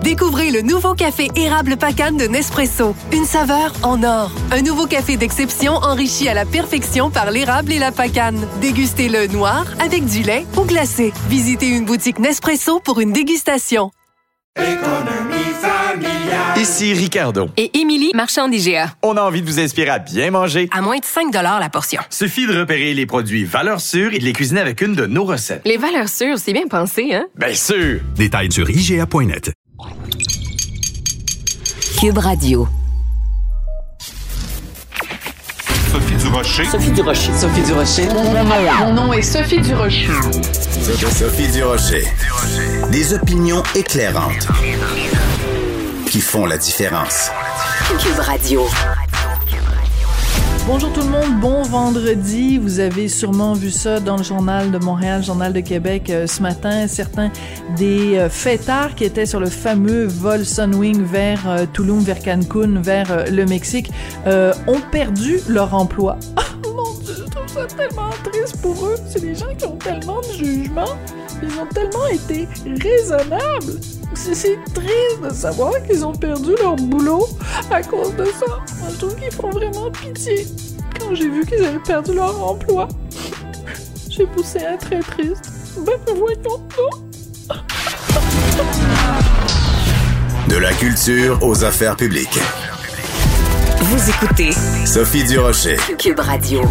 Découvrez le nouveau café érable Pacane de Nespresso. Une saveur en or. Un nouveau café d'exception enrichi à la perfection par l'érable et la pacane. Dégustez-le noir, avec du lait ou glacé. Visitez une boutique Nespresso pour une dégustation. Économie familiale. Ici Ricardo. Et Émilie, marchand d'IGA. On a envie de vous inspirer à bien manger. À moins de 5 $ la portion. Suffit de repérer les produits valeurs sûres et de les cuisiner avec une de nos recettes. Les valeurs sûres, c'est bien pensé, hein? Bien sûr! Détails sur IGA.net. Cube Radio. Sophie Durocher. Sophie Durocher. Sophie Durocher. Mon nom est Sophie Durocher. Sophie Durocher. Des opinions éclairantes qui font la différence. Cube Radio. Bonjour tout le monde, bon vendredi. Vous avez sûrement vu ça dans le Journal de Montréal, Journal de Québec ce matin. Certains des fêtards qui étaient sur le fameux vol Sunwing vers Tulum, vers Cancun, vers le Mexique, ont perdu leur emploi. Oh mon Dieu, je trouve ça tellement triste pour eux. C'est des gens qui ont tellement de jugement. Ils ont tellement été raisonnables. C'est triste de savoir qu'ils ont perdu leur boulot à cause de ça. Moi, je trouve qu'ils font vraiment pitié. Quand j'ai vu qu'ils avaient perdu leur emploi, j'ai poussé un très triste. Ben, voyons ça. De la culture aux affaires publiques. Vous écoutez Sophie Durocher. Cube Radio.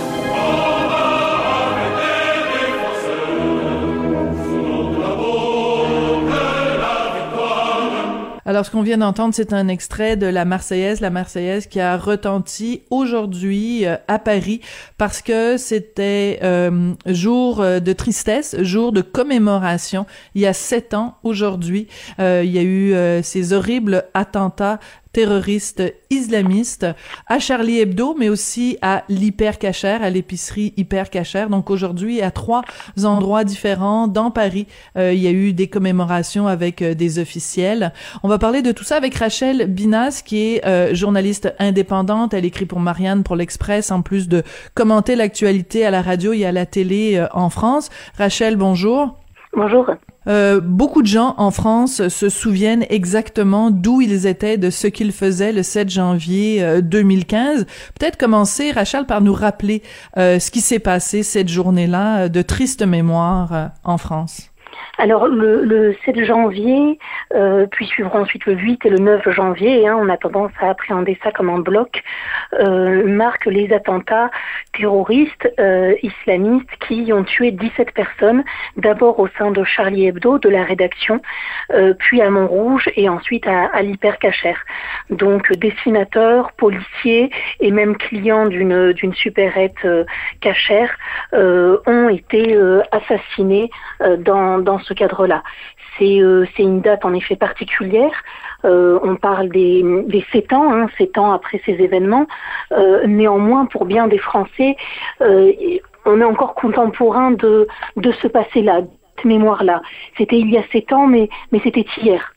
Alors, ce qu'on vient d'entendre, c'est un extrait de la Marseillaise qui a retenti aujourd'hui à Paris parce que c'était jour de tristesse, jour de commémoration. Il y a 7 ans aujourd'hui, il y a eu ces horribles attentats terroristes islamistes à Charlie Hebdo, mais aussi à l'Hyper Cacher, à l'épicerie Hyper Cacher. Donc aujourd'hui, à 3 endroits différents dans Paris, il y a eu des commémorations avec des officiels. On va parler de tout ça avec Rachel Binas, qui est journaliste indépendante. Elle écrit pour Marianne, pour l'Express, en plus de commenter l'actualité à la radio et à la télé en France. Rachel, bonjour. Bonjour. Beaucoup de gens en France se souviennent exactement d'où ils étaient, de ce qu'ils faisaient le 7 janvier 2015. Peut-être commencer, Rachel, par nous rappeler ce qui s'est passé cette journée-là de triste mémoire en France. Alors le 7 janvier, puis suivront ensuite le 8 et le 9 janvier, on a tendance à appréhender ça comme un bloc, marque les attentats terroristes islamistes qui ont tué 17 personnes, d'abord au sein de Charlie Hebdo, de la rédaction, puis à Montrouge et ensuite à l'Hyper Cacher. Donc dessinateurs, policiers et même clients d'une supérette cachère ont été assassinés dans ce cadre-là. C'est une date en effet particulière. On parle des 7 ans, 7 ans après ces événements. Néanmoins, pour bien des Français, on est encore contemporain de ce passé-là, de cette mémoire-là. C'était il y a 7 ans, mais c'était hier.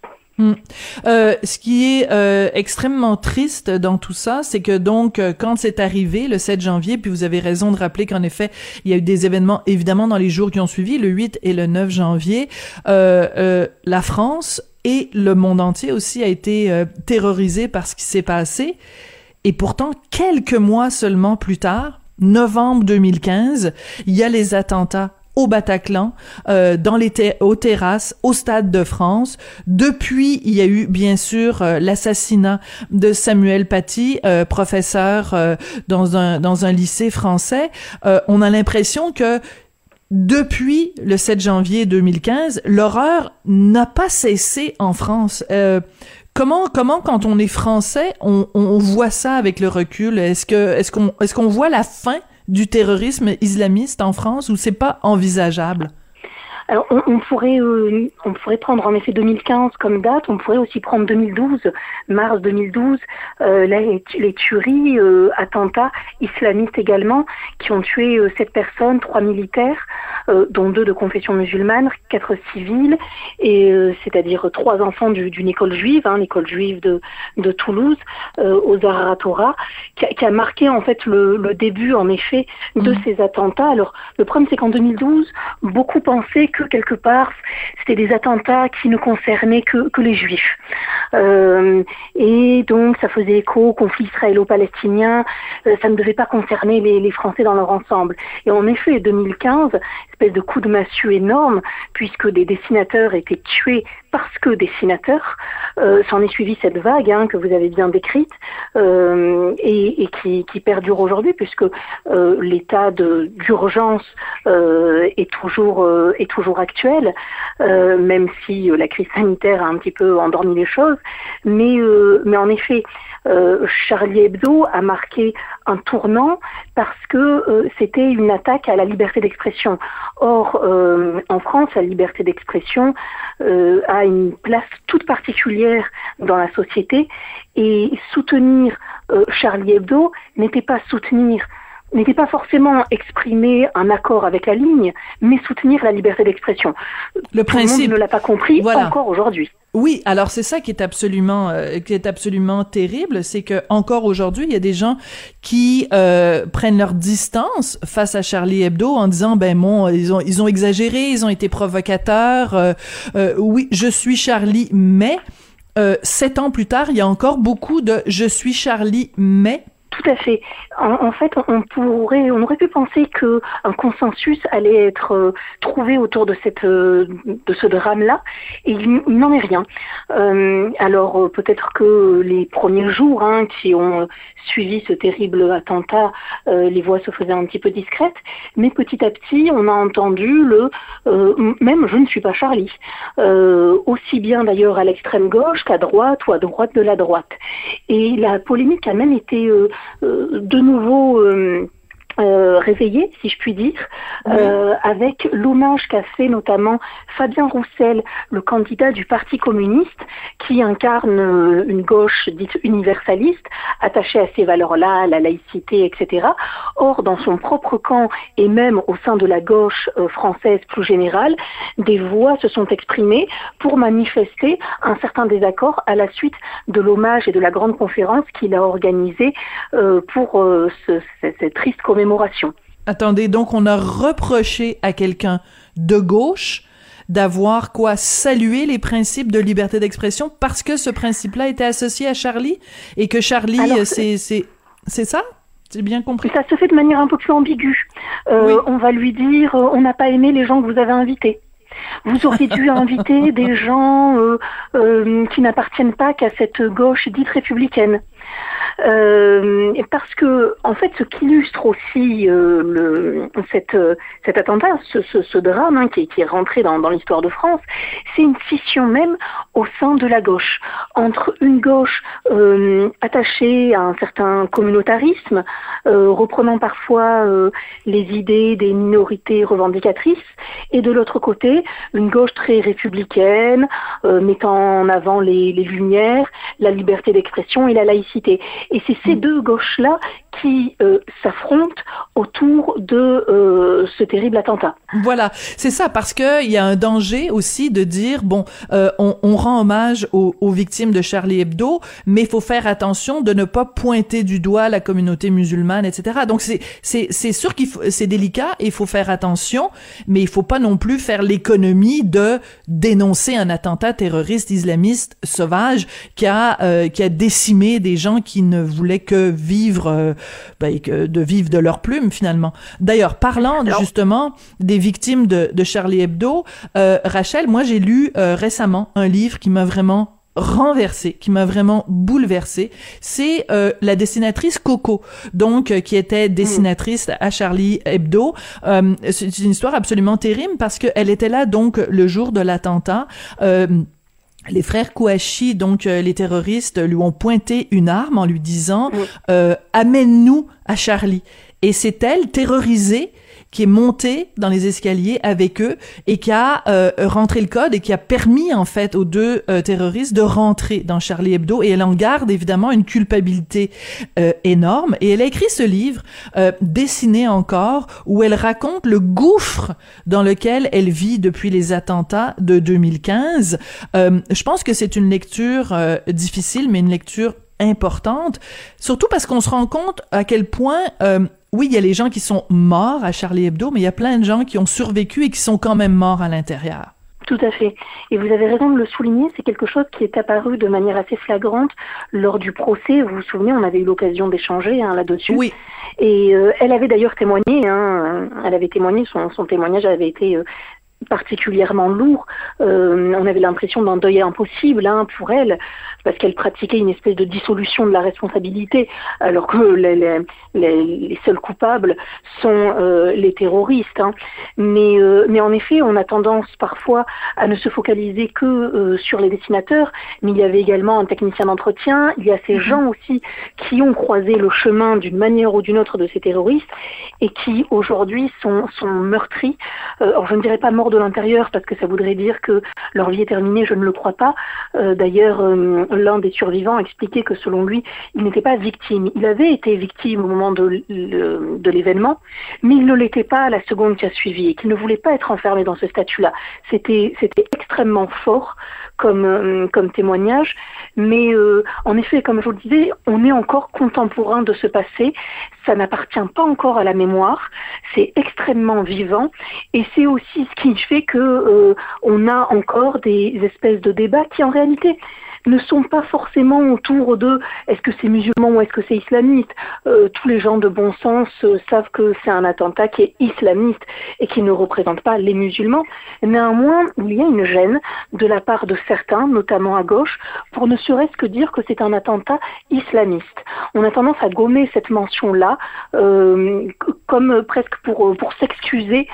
Ce qui est extrêmement triste dans tout ça, c'est que donc quand c'est arrivé le 7 janvier, puis vous avez raison de rappeler qu'en effet il y a eu des événements évidemment dans les jours qui ont suivi, le 8 et le 9 janvier, la France et le monde entier aussi a été terrorisé par ce qui s'est passé. Et pourtant, quelques mois seulement plus tard, novembre 2015, il y a les attentats au Bataclan, aux terrasses, au Stade de France. Depuis, il y a eu bien sûr l'assassinat de Samuel Paty, professeur dans un lycée français. On a l'impression que depuis le 7 janvier 2015, l'horreur n'a pas cessé en France. Comment quand on est français, on voit ça avec le recul? Est-ce qu'on voit la fin du terrorisme islamiste en France ou c'est pas envisageable? Alors, on pourrait prendre en effet 2015 comme date, on pourrait aussi prendre 2012, mars 2012, les tueries, attentats islamistes également, qui ont tué 7 personnes, 3 militaires, dont 2 de confession musulmane, 4 civils, et c'est-à-dire 3 enfants d'une école juive, l'école juive de Toulouse, aux Zahra Torah, qui a marqué en fait le début en effet de ces attentats. Alors, le problème c'est qu'en 2012, beaucoup pensaient que quelque part c'était des attentats qui ne concernaient que les Juifs. Et donc ça faisait écho au conflit israélo-palestinien, ça ne devait pas concerner les Français dans leur ensemble. Et en effet, 2015, espèce de coup de massue énorme, puisque des dessinateurs étaient tués parce que dessinateurs, s'en est suivi cette vague que vous avez bien décrite et qui perdure aujourd'hui, puisque l'état d'urgence est toujours actuel, même si la crise sanitaire a un petit peu endormi les choses. Mais en effet, Charlie Hebdo a marqué un tournant parce que c'était une attaque à la liberté d'expression. Or, en France, la liberté d'expression a une place toute particulière dans la société, et soutenir Charlie Hebdo n'était pas forcément exprimer un accord avec la ligne, mais soutenir la liberté d'expression. Le principe, tout le monde ne l'a pas compris encore aujourd'hui. Oui, alors c'est ça qui est absolument terrible, c'est que encore aujourd'hui, il y a des gens qui prennent leur distance face à Charlie Hebdo en disant ils ont exagéré, ils ont été provocateurs. Oui, je suis Charlie, mais 7 ans plus tard, il y a encore beaucoup de je suis Charlie, mais. Tout à fait. En fait, on aurait pu penser que un consensus allait être trouvé autour de ce drame-là, et il n'en est rien. Alors peut-être que les premiers jours qui ont suivi ce terrible attentat, les voix se faisaient un petit peu discrètes, mais petit à petit, on a entendu même je ne suis pas Charlie, aussi bien d'ailleurs à l'extrême gauche qu'à droite ou à droite de la droite. Et la polémique a même été de nouveau réveillé, si je puis dire, avec l'hommage qu'a fait notamment Fabien Roussel, le candidat du Parti communiste, qui incarne une gauche dite universaliste, attachée à ces valeurs-là, à la laïcité, etc. Or, dans son propre camp, et même au sein de la gauche française plus générale, des voix se sont exprimées pour manifester un certain désaccord à la suite de l'hommage et de la grande conférence qu'il a organisée pour cette triste commémoration. Attendez, donc on a reproché à quelqu'un de gauche d'avoir salué les principes de liberté d'expression parce que ce principe-là était associé à Charlie, et que Charlie, c'est ça? J'ai bien compris. Ça se fait de manière un peu plus ambiguë. Oui. On va lui dire, on n'a pas aimé les gens que vous avez invités. Vous auriez dû inviter des gens qui n'appartiennent pas qu'à cette gauche dite républicaine. Parce que, en fait, ce qu'illustre aussi cet attentat, ce drame qui est rentré dans l'histoire de France, c'est une scission même au sein de la gauche, entre une gauche attachée à un certain communautarisme, reprenant parfois les idées des minorités revendicatrices, et de l'autre côté, une gauche très républicaine, mettant en avant les lumières, la liberté d'expression et la laïcité. Et c'est ces deux gauches-là qui s'affrontent autour de ce terrible attentat. Voilà, c'est ça, parce que il y a un danger aussi de dire on rend hommage aux victimes de Charlie Hebdo, mais il faut faire attention de ne pas pointer du doigt la communauté musulmane, etc. Donc c'est sûr c'est délicat et il faut faire attention, mais il faut pas non plus faire l'économie de dénoncer un attentat terroriste islamiste sauvage qui a décimé des gens qui ne voulaient que vivre de leur plume finalement. D'ailleurs, parlant justement des victimes de Charlie Hebdo, Rachel, moi j'ai lu récemment un livre qui m'a vraiment renversée, qui m'a vraiment bouleversée. C'est la dessinatrice Coco, donc qui était dessinatrice à Charlie Hebdo. C'est une histoire absolument terrible parce que elle était là donc le jour de l'attentat. Les frères Kouachi, donc les terroristes, lui ont pointé une arme en lui disant amène-nous à Charlie. Et c'est elle, terrorisée, qui est montée dans les escaliers avec eux et qui a rentré le code et qui a permis en fait aux deux terroristes de rentrer dans Charlie Hebdo, et elle en garde évidemment une culpabilité énorme, et elle a écrit ce livre dessiné encore où elle raconte le gouffre dans lequel elle vit depuis les attentats de 2015. Je pense que c'est une lecture difficile, mais une lecture importante, surtout parce qu'on se rend compte à quel point oui, il y a les gens qui sont morts à Charlie Hebdo, mais il y a plein de gens qui ont survécu et qui sont quand même morts à l'intérieur. Tout à fait. Et vous avez raison de le souligner, c'est quelque chose qui est apparu de manière assez flagrante lors du procès. Vous vous souvenez, on avait eu l'occasion d'échanger là-dessus. Oui. Et elle avait d'ailleurs témoigné, elle avait témoigné, son témoignage avait été particulièrement lourd. On avait l'impression d'un deuil impossible pour elle, parce qu'elle pratiquait une espèce de dissolution de la responsabilité, alors que les seuls coupables sont les terroristes. Mais en effet, on a tendance parfois à ne se focaliser que sur les dessinateurs, mais il y avait également un technicien d'entretien, il y a ces gens aussi qui ont croisé le chemin d'une manière ou d'une autre de ces terroristes et qui aujourd'hui sont meurtris. Alors je ne dirais pas morts de l'intérieur parce que ça voudrait dire que leur vie est terminée, je ne le crois pas. D'ailleurs, l'un des survivants expliquait que selon lui, il n'était pas victime. Il avait été victime au moment de l'événement, mais il ne l'était pas à la seconde qui a suivi et qu'il ne voulait pas être enfermé dans ce statut-là. C'était extrêmement fort comme témoignage, mais en effet, comme je vous le disais, on est encore contemporain de ce passé. Ça n'appartient pas encore à la mémoire, c'est extrêmement vivant et c'est aussi ce qui fait que on a encore des espèces de débats qui en réalité ne sont pas forcément autour de est-ce que c'est musulman ou est-ce que c'est islamiste. Tous les gens de bon sens savent que c'est un attentat qui est islamiste et qui ne représente pas les musulmans. Néanmoins, il y a une gêne de la part de certains, notamment à gauche, pour ne serait-ce que dire que c'est un attentat islamiste. On a tendance à gommer cette mention-là comme presque pour s'excuser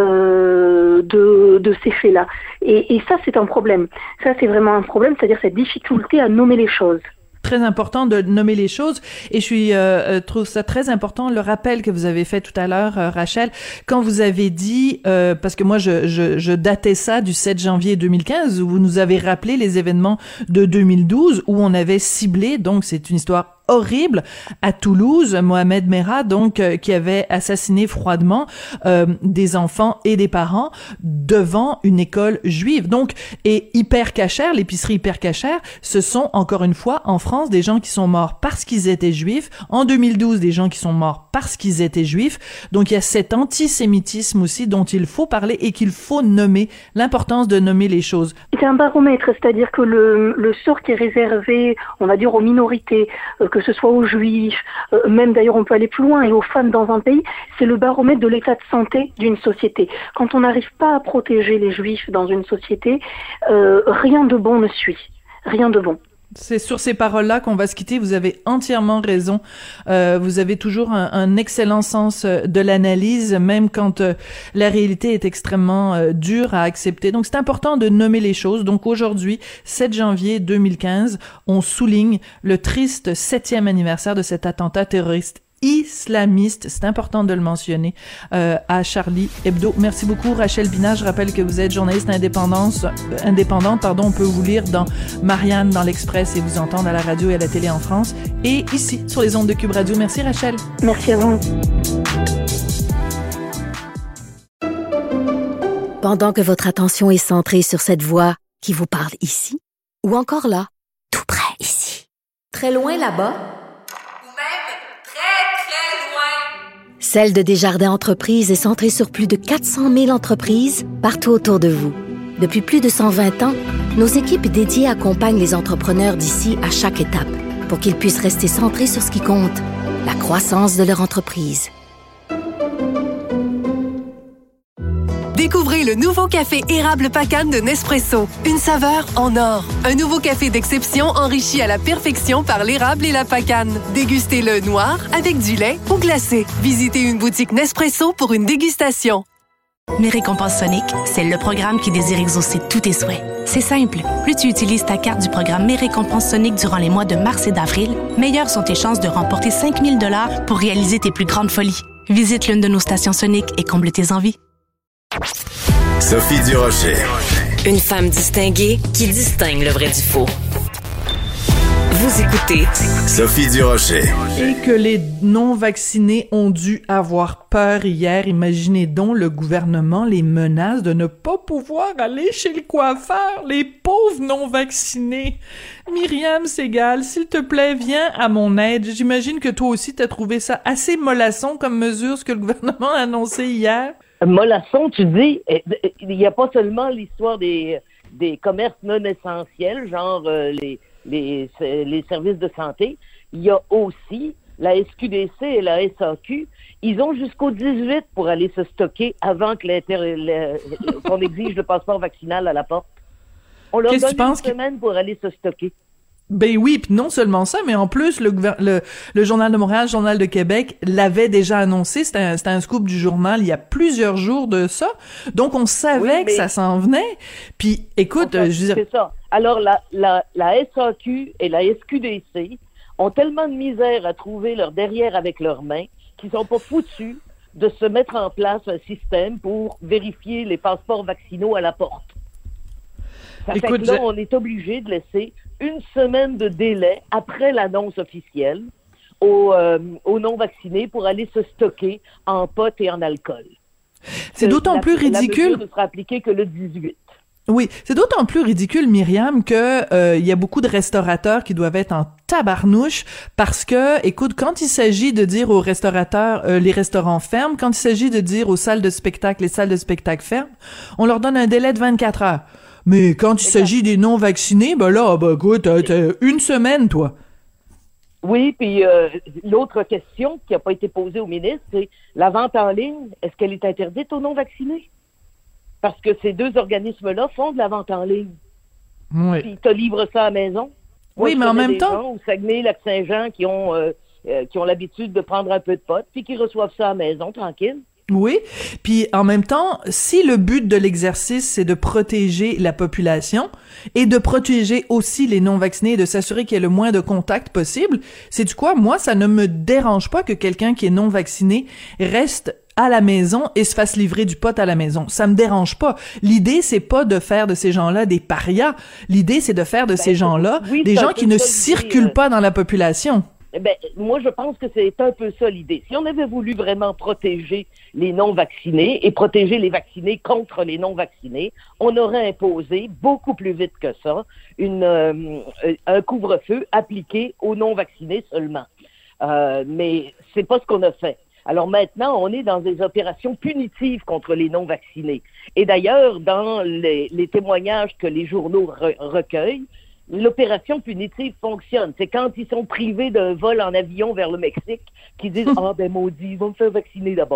de ces faits-là. Et ça, c'est un problème. Ça, c'est vraiment un problème, c'est-à-dire cette difficulté à nommer les choses. Très important de nommer les choses et je trouve ça très important le rappel que vous avez fait tout à l'heure, Rachel, quand vous avez dit parce que moi je datais ça du 7 janvier 2015 où vous nous avez rappelé les événements de 2012 où on avait ciblé, donc c'est une histoire horrible à Toulouse, Mohamed Merah, donc qui avait assassiné froidement des enfants et des parents devant une école juive. Donc, et Hyper Cacher, l'épicerie Hyper Cacher, ce sont encore une fois en France des gens qui sont morts parce qu'ils étaient juifs. En 2012, des gens qui sont morts parce qu'ils étaient juifs. Donc, il y a cet antisémitisme aussi dont il faut parler et qu'il faut nommer, l'importance de nommer les choses. C'est un baromètre, c'est-à-dire que le sort qui est réservé, on va dire, aux minorités, que ce soit aux juifs, même d'ailleurs on peut aller plus loin, et aux femmes dans un pays, c'est le baromètre de l'état de santé d'une société. Quand on n'arrive pas à protéger les juifs dans une société, rien de bon ne suit. Rien de bon. C'est sur ces paroles-là qu'on va se quitter. Vous avez entièrement raison. Vous avez toujours un excellent sens de l'analyse, même quand la réalité est extrêmement dure à accepter. Donc, c'est important de nommer les choses. Donc, aujourd'hui, 7 janvier 2015, on souligne le triste 7e anniversaire de cet attentat terroriste islamiste, c'est important de le mentionner, à Charlie Hebdo. Merci beaucoup, Rachel Bina. Je rappelle que vous êtes journaliste indépendante. On peut vous lire dans Marianne, dans l'Express et vous entendre à la radio et à la télé en France et ici, sur les ondes de Cube Radio. Merci, Rachel. Merci à vous. Pendant que votre attention est centrée sur cette voix qui vous parle ici ou encore là, tout près ici, très loin là-bas, Celle de Desjardins Entreprises est centrée sur plus de 400 000 entreprises partout autour de vous. Depuis plus de 120 ans, nos équipes dédiées accompagnent les entrepreneurs d'ici à chaque étape pour qu'ils puissent rester centrés sur ce qui compte, la croissance de leur entreprise. Découvrez le nouveau café érable Pacane de Nespresso. Une saveur en or. Un nouveau café d'exception enrichi à la perfection par l'érable et la pacane. Dégustez-le noir, avec du lait ou glacé. Visitez une boutique Nespresso pour une dégustation. Mes récompenses Sonic, c'est le programme qui désire exaucer tous tes souhaits. C'est simple. Plus tu utilises ta carte du programme Mes récompenses Sonic durant les mois de mars et d'avril, meilleures sont tes chances de remporter 5 000 $ pour réaliser tes plus grandes folies. Visite l'une de nos stations Sonic et comble tes envies. Sophie Durocher. Une femme distinguée qui distingue le vrai du faux. Vous écoutez Sophie Durocher. Et que les non-vaccinés ont dû avoir peur hier. Imaginez donc, le gouvernement les menace de ne pas pouvoir aller chez le coiffeur. Les pauvres non-vaccinés. Myriam Segal, s'il te plaît, viens à mon aide. J'imagine que toi aussi, t'as trouvé ça assez mollasson comme mesure, ce que le gouvernement a annoncé hier. Mollasson, tu dis, il n'y a pas seulement l'histoire des commerces non essentiels, genre les services de santé, il y a aussi la SQDC et la SAQ. Ils ont jusqu'au 18 pour aller se stocker avant que qu'on exige le passeport vaccinal à la porte. On leur donne une semaine pour aller se stocker. Ben oui, puis non seulement ça, mais en plus, le Journal de Montréal, le Journal de Québec l'avait déjà annoncé. C'était un scoop du journal il y a plusieurs jours de ça. Donc, on savait que ça s'en venait. Puis, écoute, je veux dire... C'est ça. Alors, la SAQ et la SQDC ont tellement de misère à trouver leur derrière avec leurs mains qu'ils sont pas foutus de se mettre en place un système pour vérifier les passeports vaccinaux à la porte. Ça fait que là, on est obligé de laisser une semaine de délai après l'annonce officielle aux non-vaccinés pour aller se stocker en pot et en alcool. C'est d'autant plus ridicule. La mesure ne sera appliquée que le 18. Oui, c'est d'autant plus ridicule, Myriam, que y a beaucoup de restaurateurs qui doivent être en tabarnouche parce que, écoute, quand il s'agit de dire aux restaurateurs, les restaurants ferment, quand il s'agit de dire aux salles de spectacle, les salles de spectacle ferment, on leur donne un délai de 24 heures. Mais quand il s'agit des non-vaccinés, écoute, t'as une semaine, toi. Oui, puis l'autre question qui n'a pas été posée au ministre, c'est la vente en ligne, est-ce qu'elle est interdite aux non-vaccinés? Parce que ces deux organismes-là font de la vente en ligne. Oui. Puis ils te livrent ça à la maison. Oui, mais en même temps... Gens au Saguenay, Lac-Saint-Jean qui ont l'habitude de prendre un peu de pot, puis qui reçoivent ça à la maison, tranquille. Oui, puis en même temps, si le but de l'exercice, c'est de protéger la population et de protéger aussi les non-vaccinés et de s'assurer qu'il y ait le moins de contacts possible, sais-tu quoi? Moi, ça ne me dérange pas que quelqu'un qui est non-vacciné reste à la maison et se fasse livrer du pot à la maison. Ça me dérange pas. L'idée, c'est pas de faire de ces gens-là des parias. L'idée, c'est de faire de ces gens-là des gens qui ne circulent pas dans la population. Moi, je pense que c'est un peu ça l'idée. Si on avait voulu vraiment protéger les non-vaccinés et protéger les vaccinés contre les non-vaccinés, on aurait imposé beaucoup plus vite que ça un couvre-feu appliqué aux non-vaccinés seulement. Mais c'est pas ce qu'on a fait. Alors maintenant, on est dans des opérations punitives contre les non-vaccinés. Et d'ailleurs, dans les témoignages que les journaux recueillent, l'opération punitive fonctionne. C'est quand ils sont privés d'un vol en avion vers le Mexique qu'ils disent « Ah, ben maudit, ils vont me faire vacciner d'abord. »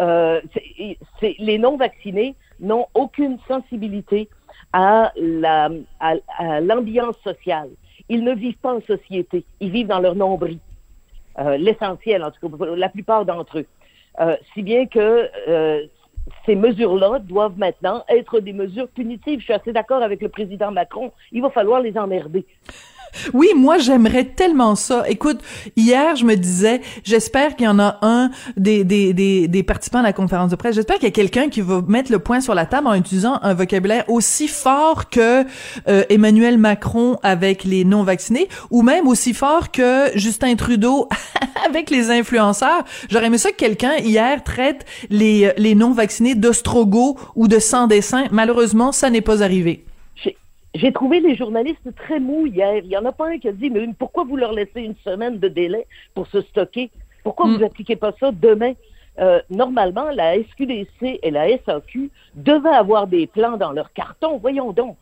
Les non-vaccinés n'ont aucune sensibilité à l'ambiance sociale. Ils ne vivent pas en société. Ils vivent dans leur nombril. L'essentiel, en tout cas, pour la plupart d'entre eux. Si bien que ces mesures-là doivent maintenant être des mesures punitives. Je suis assez d'accord avec le président Macron. Il va falloir les emmerder. Oui, moi, j'aimerais tellement ça. Écoute, hier, je me disais, j'espère qu'il y en a un des participants à la conférence de presse. J'espère qu'il y a quelqu'un qui va mettre le point sur la table en utilisant un vocabulaire aussi fort que Emmanuel Macron avec les non-vaccinés, ou même aussi fort que Justin Trudeau avec les influenceurs. J'aurais aimé ça que quelqu'un, hier, traite les non-vaccinés d'ostrogoths ou de sans-dessin. Malheureusement, ça n'est pas arrivé. J'ai trouvé les journalistes très mous hier. Il n'y en a pas un qui a dit « Mais pourquoi vous leur laissez une semaine de délai pour se stocker? Pourquoi vous n'appliquez pas ça demain? » Normalement, la SQDC et la SAQ devaient avoir des plans dans leur carton. Voyons donc.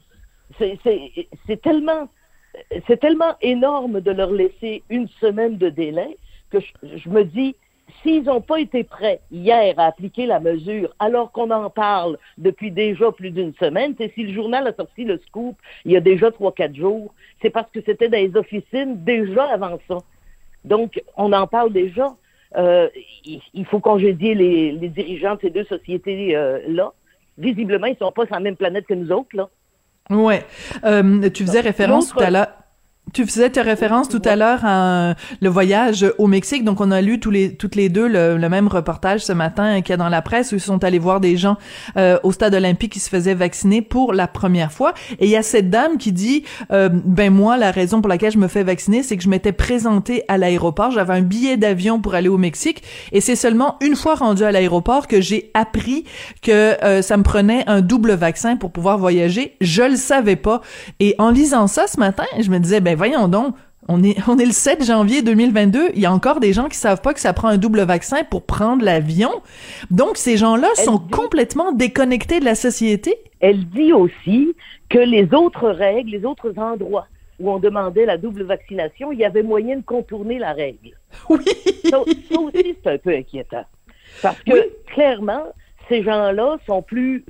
C'est tellement énorme de leur laisser une semaine de délai que je me dis, s'ils n'ont pas été prêts hier à appliquer la mesure, alors qu'on en parle depuis déjà plus d'une semaine, c'est si le journal a sorti le scoop il y a déjà 3-4 jours, c'est parce que c'était dans les officines déjà avant ça. Donc, on en parle déjà. Il faut congédier les dirigeants de ces deux sociétés-là. Visiblement, ils ne sont pas sur la même planète que nous autres, là. Ouais. Tu faisais référence tout à l'heure. Tu faisais ta référence tout à l'heure à le voyage au Mexique. Donc, on a lu toutes les deux le même reportage ce matin qu'il y a dans la presse où ils sont allés voir des gens au stade olympique qui se faisaient vacciner pour la première fois. Et il y a cette dame qui dit, moi, la raison pour laquelle je me fais vacciner, c'est que je m'étais présentée à l'aéroport. J'avais un billet d'avion pour aller au Mexique. Et c'est seulement une fois rendue à l'aéroport que j'ai appris que ça me prenait un double vaccin pour pouvoir voyager. Je le savais pas. Et en lisant ça ce matin, je me disais, voyons donc, on est le 7 janvier 2022, il y a encore des gens qui savent pas que ça prend un double vaccin pour prendre l'avion. Donc, ces gens-là sont complètement déconnectés de la société. Elle dit aussi que les autres règles, les autres endroits où on demandait la double vaccination, il y avait moyen de contourner la règle. Oui! Ça aussi, c'est un peu inquiétant. Parce que, clairement, ces gens-là sont plus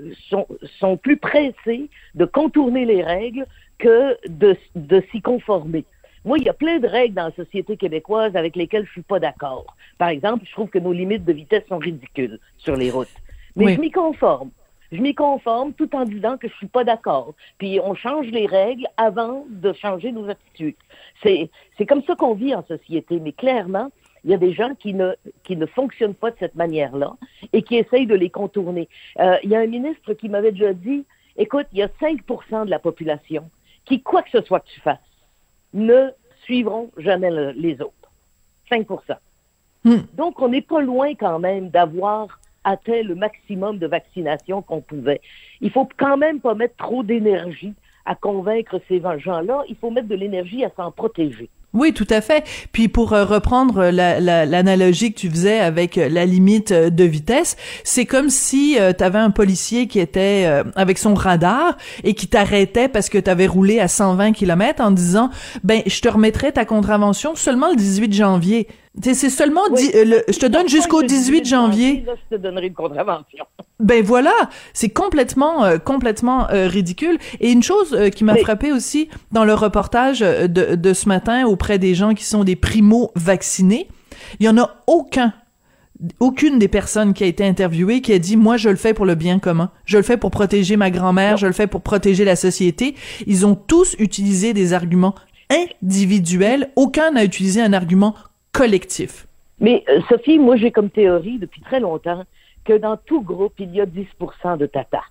pressés de contourner les règles que de s'y conformer. Moi, il y a plein de règles dans la société québécoise avec lesquelles je suis pas d'accord. Par exemple, je trouve que nos limites de vitesse sont ridicules sur les routes. Mais je m'y conforme. Je m'y conforme tout en disant que je suis pas d'accord. Puis on change les règles avant de changer nos attitudes. C'est comme ça qu'on vit en société. Mais clairement, il y a des gens qui ne fonctionnent pas de cette manière-là et qui essayent de les contourner. Il y a un ministre qui m'avait déjà dit, écoute, il y a 5% de la population qui, quoi que ce soit que tu fasses, ne suivront jamais les autres. 5%. Donc, on n'est pas loin quand même d'avoir atteint le maximum de vaccination qu'on pouvait. Il faut quand même pas mettre trop d'énergie à convaincre ces gens-là. Il faut mettre de l'énergie à s'en protéger. Oui, tout à fait. Puis pour reprendre l'analogie que tu faisais avec la limite de vitesse, c'est comme si tu avais un policier qui était avec son radar et qui t'arrêtait parce que tu avais roulé à 120 km en disant je te remettrai ta contravention seulement le 18 janvier. C'est seulement je te donne jusqu'au 18 janvier. Là, je te donnerai une contravention. Voilà, c'est complètement ridicule. Et une chose qui m'a frappée aussi dans le reportage de ce matin auprès des gens qui sont des primo-vaccinés, il y en a aucune des personnes qui a été interviewée qui a dit « Moi, je le fais pour le bien commun. Je le fais pour protéger ma grand-mère. Je le fais pour protéger la société. » Ils ont tous utilisé des arguments individuels. Aucun n'a utilisé un argument collectif. Mais Sophie, moi, j'ai comme théorie depuis très longtemps que dans tout groupe, il y a 10% de tata.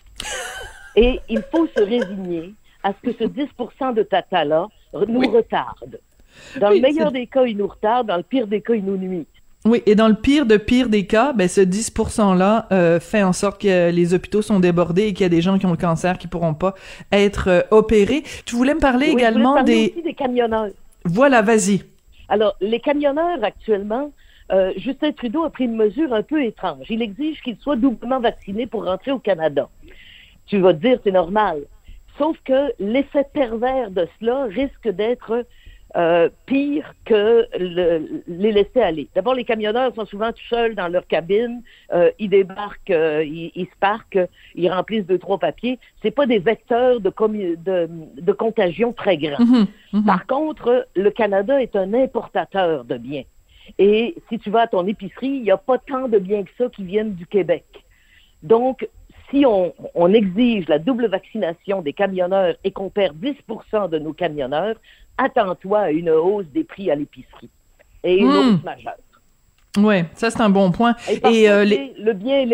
Et il faut se résigner à ce que ce 10% de tata-là nous retarde. Dans le meilleur des cas, il nous retarde. Dans le pire des cas, il nous nuit. Oui, et dans le pire des cas, ce 10%-là fait en sorte que les hôpitaux sont débordés et qu'il y a des gens qui ont le cancer qui pourront pas être opérés. Tu voulais me parler également je voulais parler aussi des camionneurs. Voilà, vas-y. Alors, les camionneurs, actuellement, Justin Trudeau a pris une mesure un peu étrange. Il exige qu'ils soient doublement vaccinés pour rentrer au Canada. Tu vas te dire, c'est normal. Sauf que l'effet pervers de cela risque d'être pire que les laisser aller. D'abord, les camionneurs sont souvent tout seuls dans leur cabine. Ils débarquent, ils se parquent, ils remplissent 2-3 papiers. C'est pas des vecteurs de contagion très grands. Par contre, le Canada est un importateur de biens. Et si tu vas à ton épicerie, il n'y a pas tant de biens que ça qui viennent du Québec. Donc, si on exige la double vaccination des camionneurs et qu'on perd 10% de nos camionneurs, attends-toi à une hausse des prix à l'épicerie. Et une hausse majeure. Oui, ça c'est un bon point. Et le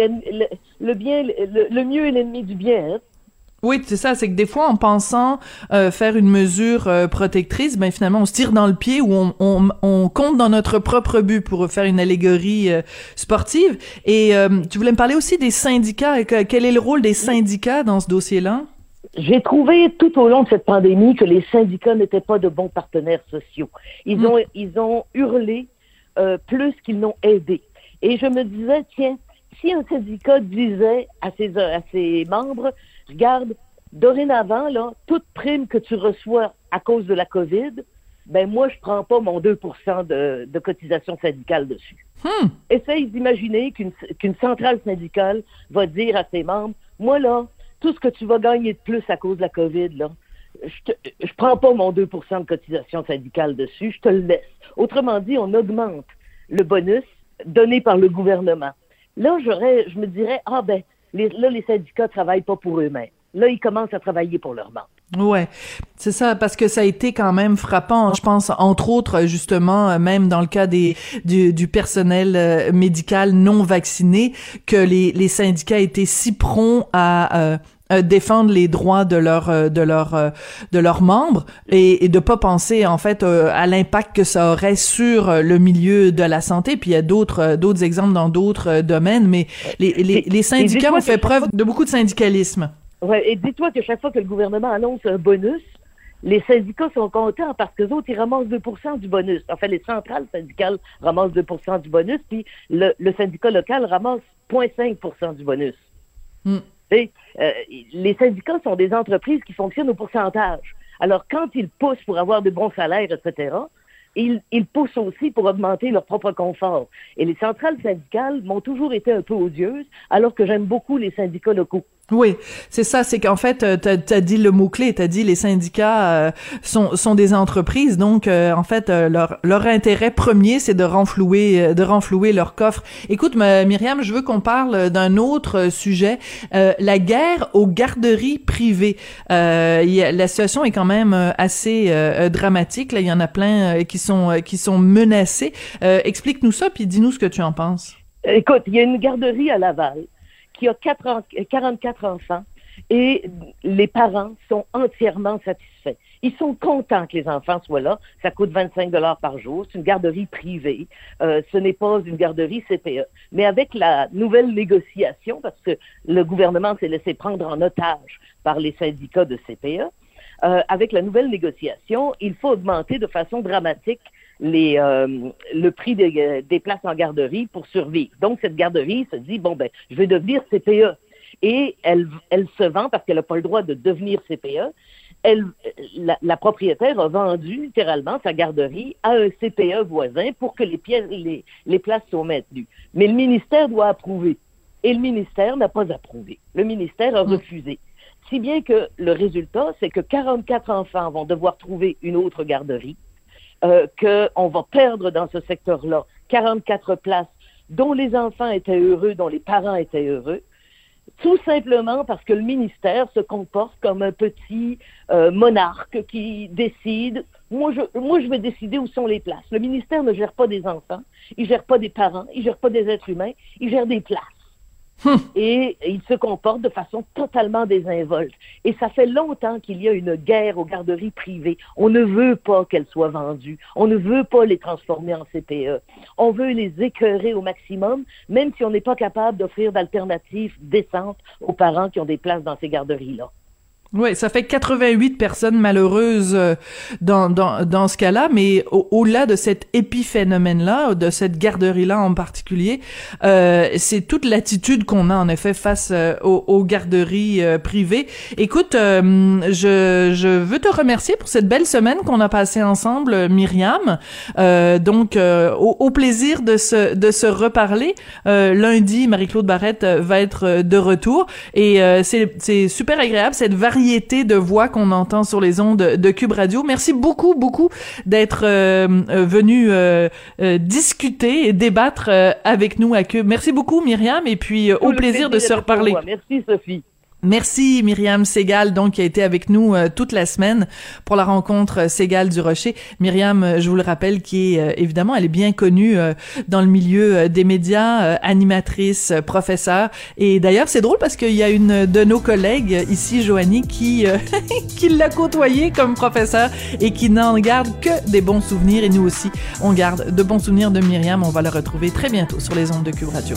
mieux est l'ennemi du bien. Hein? Oui, c'est ça, c'est que des fois, en pensant faire une mesure protectrice, finalement, on se tire dans le pied ou on compte dans notre propre but pour faire une allégorie sportive. Et tu voulais me parler aussi des syndicats. Quel est le rôle des syndicats dans ce dossier-là? J'ai trouvé tout au long de cette pandémie que les syndicats n'étaient pas de bons partenaires sociaux. Ils ont hurlé plus qu'ils n'ont aidé. Et je me disais, tiens, si un syndicat disait à ses membres, regarde, dorénavant, là, toute prime que tu reçois à cause de la COVID, moi, je prends pas mon 2% de cotisation syndicale dessus. Essaye d'imaginer qu'une centrale syndicale va dire à ses membres, moi, là, tout ce que tu vas gagner de plus à cause de la COVID, là, je prends pas mon 2% de cotisation syndicale dessus, je te le laisse. Autrement dit, on augmente le bonus donné par le gouvernement. Là, je me dirais, les syndicats travaillent pas pour eux-mêmes. Là, ils commencent à travailler pour leurs membres. Ouais, c'est ça, parce que ça a été quand même frappant. Je pense, entre autres, justement, même dans le cas du personnel médical non vacciné, que les syndicats étaient si prompts à défendre les droits de leurs membres et de pas penser en fait à l'impact que ça aurait sur le milieu de la santé. Puis il y a d'autres exemples dans d'autres domaines, mais les syndicats ont fait preuve de beaucoup de syndicalisme. Ouais, et dis-toi que chaque fois que le gouvernement annonce un bonus, les syndicats sont contents parce que les autres, ils ramassent 2% du bonus. En fait, les centrales syndicales ramassent 2% du bonus, puis le syndicat local ramasse 0,5% du bonus. Les syndicats sont des entreprises qui fonctionnent au pourcentage. Alors, quand ils poussent pour avoir de bons salaires, etc., ils poussent aussi pour augmenter leur propre confort. Et les centrales syndicales m'ont toujours été un peu odieuses, alors que j'aime beaucoup les syndicats locaux. Oui, c'est ça, c'est qu'en fait, t'as dit le mot-clé, t'as dit les syndicats sont des entreprises, donc en fait, leur intérêt premier, c'est de renflouer leur coffre. Écoute, Myriam, je veux qu'on parle d'un autre sujet, la guerre aux garderies privées. La situation est quand même assez dramatique, là, il y en a plein qui sont menacés. Explique-nous ça, puis dis-nous ce que tu en penses. Écoute, il y a une garderie à Laval qui a 44 enfants et les parents sont entièrement satisfaits. Ils sont contents que les enfants soient là. Ça coûte 25 $ par jour. C'est une garderie privée. Ce n'est pas une garderie CPE. Mais avec la nouvelle négociation, parce que le gouvernement s'est laissé prendre en otage par les syndicats de CPE, avec la nouvelle négociation, il faut augmenter de façon dramatique le prix des places en garderie pour survivre. Donc, cette garderie se dit, je vais devenir CPE. Et elle se vend, parce qu'elle n'a pas le droit de devenir CPE, la propriétaire a vendu littéralement sa garderie à un CPE voisin pour que les places soient maintenues. Mais le ministère doit approuver. Et le ministère n'a pas approuvé. Le ministère a refusé. Si bien que le résultat, c'est que 44 enfants vont devoir trouver une autre garderie, qu'on va perdre dans ce secteur-là 44 places dont les enfants étaient heureux, dont les parents étaient heureux, tout simplement parce que le ministère se comporte comme un petit monarque qui décide, moi je vais décider où sont les places. Le ministère ne gère pas des enfants, il gère pas des parents, il gère pas des êtres humains, il gère des places. Et il se comporte de façon totalement désinvolte. Et ça fait longtemps qu'il y a une guerre aux garderies privées. On ne veut pas qu'elles soient vendues. On ne veut pas les transformer en CPE. On veut les écœurer au maximum, même si on n'est pas capable d'offrir d'alternatives décentes aux parents qui ont des places dans ces garderies-là. Oui, ça fait 88 personnes malheureuses dans ce cas-là, mais au-delà de cet épiphénomène-là, de cette garderie-là en particulier, c'est toute l'attitude qu'on a en effet face aux garderies privées. Écoute, je veux te remercier pour cette belle semaine qu'on a passée ensemble, Myriam. Donc, au plaisir de se reparler. Lundi, Marie-Claude Barrette va être de retour et c'est super agréable cette variété de voix qu'on entend sur les ondes de Cube Radio. Merci beaucoup d'être venu discuter et débattre avec nous à Cube. Merci beaucoup, Myriam, et puis au plaisir de se reparler. Merci, Sophie. Merci Myriam Segal, donc, qui a été avec nous toute la semaine pour la rencontre Segal du Rocher. Myriam, je vous le rappelle, qui est évidemment, elle est bien connue dans le milieu des médias, animatrice, professeure. Et d'ailleurs, c'est drôle parce qu'il y a une de nos collègues ici, Joanie, qui l'a côtoyée comme professeure et qui n'en garde que des bons souvenirs. Et nous aussi, on garde de bons souvenirs de Myriam. On va la retrouver très bientôt sur les ondes de Cube Radio.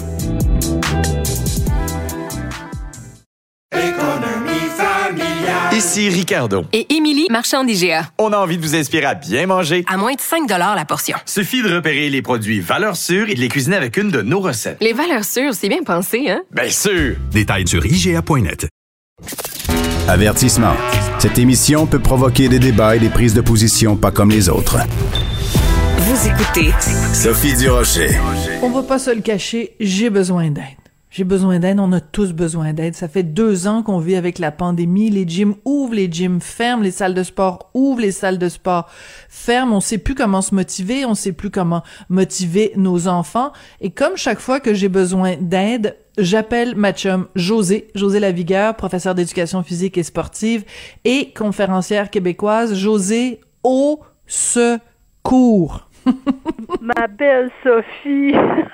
Ici Ricardo. Et Émilie, marchand d'IGA. On a envie de vous inspirer à bien manger. À moins de 5 $ la portion. Suffit de repérer les produits valeurs sûres et de les cuisiner avec une de nos recettes. Les valeurs sûres, c'est bien pensé, hein? Bien sûr! Détails sur IGA.net. Avertissement. Cette émission peut provoquer des débats et des prises de position pas comme les autres. Vous écoutez Sophie Durocher. On va pas se le cacher, j'ai besoin d'aide. J'ai besoin d'aide, on a tous besoin d'aide. Ça fait 2 ans qu'on vit avec la pandémie. Les gyms ouvrent, les gyms ferment, les salles de sport ouvrent, les salles de sport ferment. On sait plus comment se motiver, on sait plus comment motiver nos enfants. Et comme chaque fois que j'ai besoin d'aide, j'appelle ma chum José Lavigueur, professeure d'éducation physique et sportive et conférencière québécoise. José, au secours! Ma belle Sophie!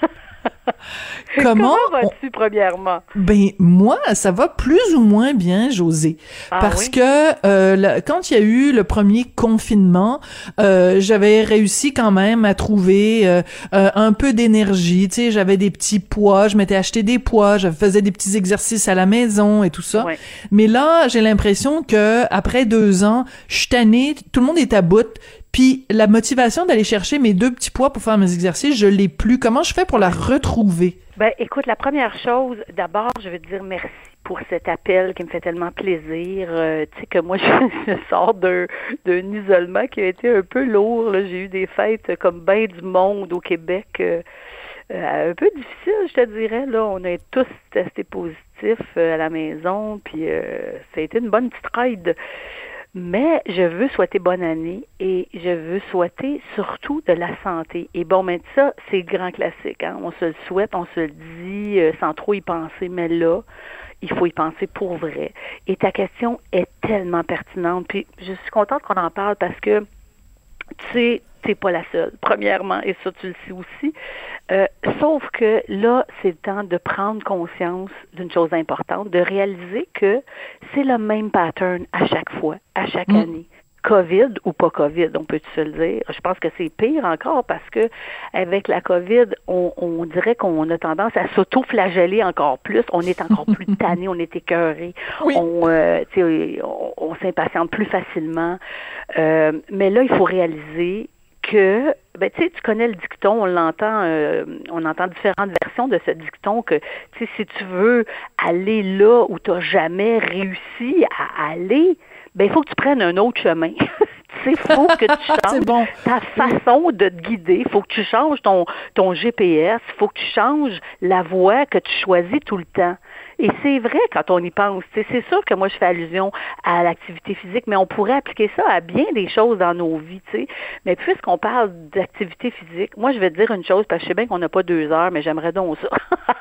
Comment vas-tu, premièrement? Ben, moi, ça va plus ou moins bien, José. Parce que quand il y a eu le premier confinement, j'avais réussi quand même à trouver un peu d'énergie. Tu sais, j'avais des petits poids, je m'étais acheté des poids, je faisais des petits exercices à la maison et tout ça. Ouais. Mais là, j'ai l'impression que après 2 ans, je suis tannée, tout le monde est à bout. Puis la motivation d'aller chercher mes 2 petits poids pour faire mes exercices, je l'ai plus. Comment je fais pour la retrouver? Ben, écoute, la première chose, d'abord, je veux te dire merci pour cet appel qui me fait tellement plaisir. Tu sais que moi, je sors d'un isolement qui a été un peu lourd. Là. J'ai eu des fêtes comme ben du monde au Québec, un peu difficile, je te dirais. Là, on a tous testé positif à la maison, puis ça a été une bonne petite ride. Mais je veux souhaiter bonne année et je veux souhaiter surtout de la santé. Et bon, mais ça, c'est le grand classique. Hein? On se le souhaite, on se le dit sans trop y penser, mais là, il faut y penser pour vrai. Et ta question est tellement pertinente. Puis je suis contente qu'on en parle parce que, tu sais, t'es pas la seule, premièrement, et ça, tu le sais aussi. Sauf que là, c'est le temps de prendre conscience d'une chose importante, de réaliser que c'est le même pattern à chaque fois, à chaque année. COVID ou pas COVID, on peut se le dire. Je pense que c'est pire encore parce que avec la COVID, on dirait qu'on a tendance à s'auto-flageller encore plus. On est encore plus tanné, on est écœuré. Oui. On s'impatiente plus facilement. Mais là, il faut réaliser que, ben tu sais, tu connais le dicton, on entend différentes versions de ce dicton que, tu sais, si tu veux aller là où tu n'as jamais réussi à aller, ben il faut que tu prennes un autre chemin. Tu sais, faut que tu changes ta façon de te guider, faut que tu changes ton GPS, faut que tu changes la voie que tu choisis tout le temps. Et c'est vrai quand on y pense. C'est sûr que moi, je fais allusion à l'activité physique, mais on pourrait appliquer ça à bien des choses dans nos vies, tu sais. Mais puisqu'on parle d'activité physique, moi, je vais te dire une chose, parce que je sais bien qu'on n'a pas 2 heures, mais j'aimerais donc ça.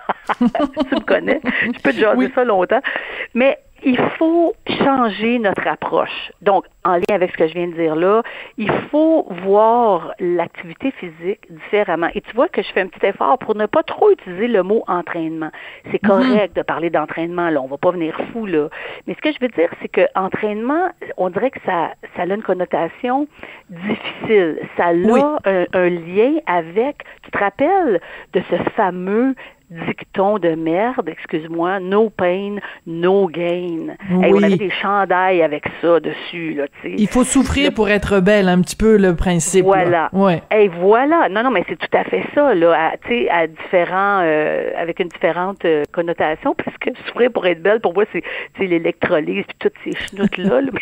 Tu me connais? Je peux te jaser ça longtemps. Mais il faut changer notre approche. Donc, en lien avec ce que je viens de dire là, il faut voir l'activité physique différemment. Et tu vois que je fais un petit effort pour ne pas trop utiliser le mot entraînement. C'est correct de parler d'entraînement, là. On va pas venir fou, là. Mais ce que je veux dire, c'est que entraînement, on dirait que ça a une connotation difficile. Ça a un lien avec, tu te rappelles de ce fameux dicton de merde, excuse-moi, no pain, no gain. Oui. Hey, on avait des chandails avec ça dessus, là, tu sais. Il faut souffrir pour être belle, un petit peu le principe. Voilà. Là. Ouais. Hey, voilà. Non, mais c'est tout à fait ça, là, tu sais, à différents, avec une différente connotation, parce que souffrir pour être belle, pour moi, c'est l'électrolyse, puis toutes ces chenoutes-là. Là.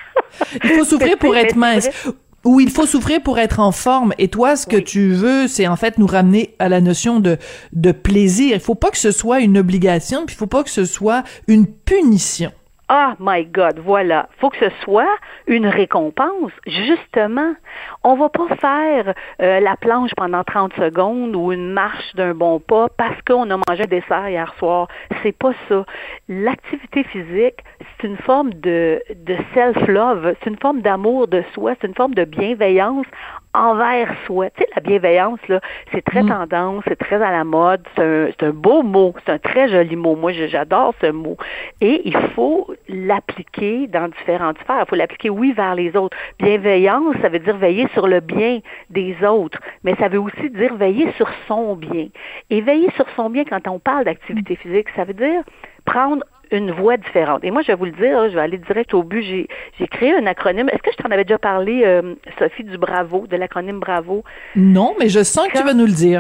Il faut souffrir pour être mince. Ou il faut souffrir pour être en forme. Et toi, ce que tu veux, c'est en fait nous ramener à la notion de plaisir. Il faut pas que ce soit une obligation, puis il faut pas que ce soit une punition. Ah, my God, voilà. Faut que ce soit une récompense, justement. On va pas faire la planche pendant 30 secondes ou une marche d'un bon pas parce qu'on a mangé un dessert hier soir. C'est pas ça. L'activité physique, c'est une forme de self-love, c'est une forme d'amour de soi, c'est une forme de bienveillance envers soi. Tu sais, la bienveillance, là, c'est très tendance, c'est très à la mode, c'est un beau mot, c'est un très joli mot. Moi, j'adore ce mot. Et il faut l'appliquer dans différentes sphères. Il faut l'appliquer, oui, vers les autres. Bienveillance, ça veut dire veiller sur le bien des autres, mais ça veut aussi dire veiller sur son bien. Et veiller sur son bien, quand on parle d'activité physique, ça veut dire prendre une voie différente. Et moi, je vais vous le dire, je vais aller direct au but. J'ai créé un acronyme. Est-ce que je t'en avais déjà parlé, Sophie, du Bravo, de l'acronyme Bravo? Non, mais je sens que tu vas nous le dire.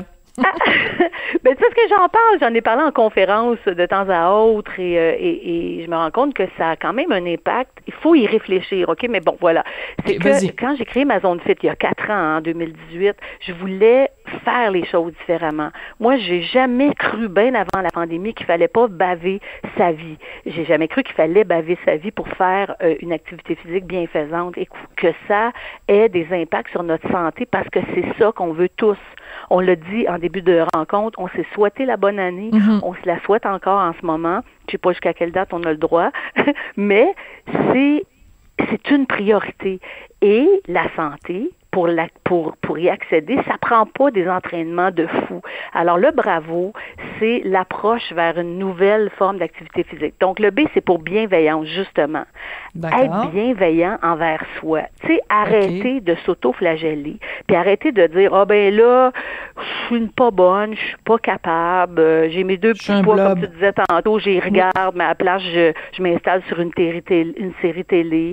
Ben, tu sais ce que j'en ai parlé en conférence de temps à autre et je me rends compte que ça a quand même un impact. Il faut y réfléchir, OK? Mais bon, voilà. C'est que quand j'ai créé ma zone fit il y a 4 ans, en 2018, je voulais faire les choses différemment. Moi, j'ai jamais cru, bien avant la pandémie, qu'il fallait pas baver sa vie. J'ai jamais cru qu'il fallait baver sa vie pour faire une activité physique bienfaisante et que ça ait des impacts sur notre santé parce que c'est ça qu'on veut tous. On l'a dit en début de rencontre, on s'est souhaité la bonne année, on se la souhaite encore en ce moment. Je sais pas jusqu'à quelle date on a le droit, mais c'est une priorité. Et la santé, pour y accéder, ça prend pas des entraînements de fou. Alors le Bravo, c'est l'approche vers une nouvelle forme d'activité physique. Donc le B, c'est pour bienveillance, justement. D'accord. Être bienveillant envers soi. Tu sais, arrêter de s'auto-flageller, puis arrêter de dire, ah ben là, je suis pas bonne, je suis pas capable, j'ai mes 2 petits poids, comme tu disais tantôt, j'y regarde, mais à la place, je m'installe sur une série télé.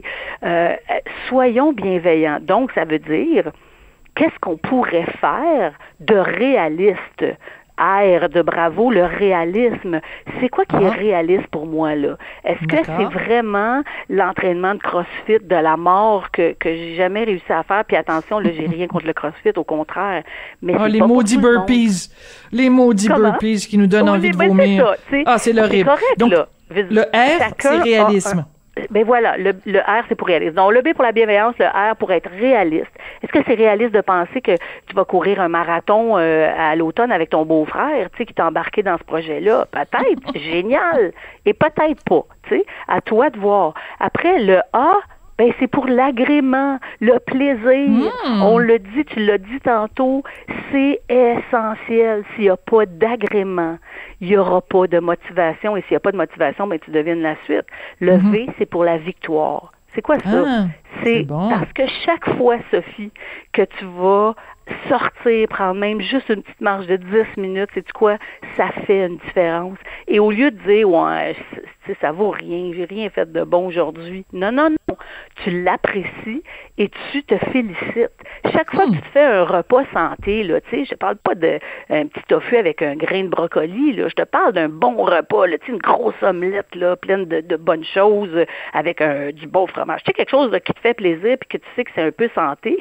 Soyons bienveillants. Donc, ça veut dire, qu'est-ce qu'on pourrait faire de réaliste? R de Bravo, le réalisme. C'est quoi qui est réaliste pour moi, là? Est-ce que c'est vraiment l'entraînement de CrossFit de la mort que j'ai jamais réussi à faire? Puis attention, là, j'ai rien contre le CrossFit, au contraire. Mais les maudits burpees. Les maudits burpees qui nous donnent envie de vomir. C'est l'horrible. C'est correct, donc, là. Le R, c'est réalisme. Ben voilà, le R, c'est pour réalisme. Donc, le B pour la bienveillance, le R pour être réaliste. Est-ce que c'est réaliste de penser que tu vas courir un marathon à l'automne avec ton beau-frère, tu sais, qui t'a embarqué dans ce projet-là? Peut-être, génial. Et peut-être pas, tu sais. À toi de voir. Après, le A, ben c'est pour l'agrément, le plaisir. On le dit, tu l'as dit tantôt, c'est essentiel. S'il n'y a pas d'agrément, il n'y aura pas de motivation. Et s'il n'y a pas de motivation, ben tu devines la suite. Le V, c'est pour la victoire. C'est quoi ça? C'est bon. Parce que chaque fois, Sophie, que tu vas sortir, prendre même juste une petite marche de 10 minutes, sais-tu quoi? Ça fait une différence. Et au lieu de dire, ouais, ça vaut rien, j'ai rien fait de bon aujourd'hui. Non. Tu l'apprécies et tu te félicites. Chaque fois que tu te fais un repas santé, là, tu sais, je parle pas d'un petit tofu avec un grain de brocoli, là, je te parle d'un bon repas, là, tu sais, une grosse omelette, là, pleine de bonnes choses, avec du beau fromage. Tu sais, quelque chose là, qui te fait plaisir puis que tu sais que c'est un peu santé.